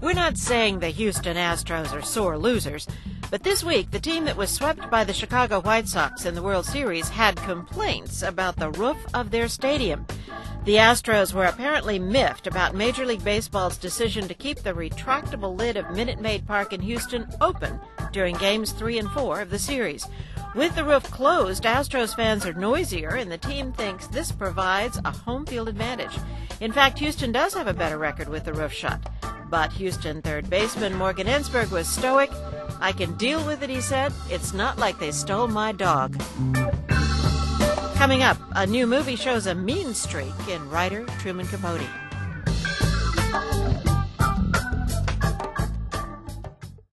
We're not saying the Houston Astros are sore losers, but this week the team that was swept by the Chicago White Sox in the World Series had complaints about the roof of their stadium. The Astros were apparently miffed about Major League Baseball's decision to keep the retractable lid of Minute Maid Park in Houston open during Games 3 and 4 of the series. With the roof closed, Astros fans are noisier, and the team thinks this provides a home field advantage. In fact, Houston does have a better record with the roof shut. But Houston third baseman Morgan Ensberg was stoic. "I can deal with it," he said. "It's not like they stole my dog." Coming up, a new movie shows a mean streak in writer Truman Capote.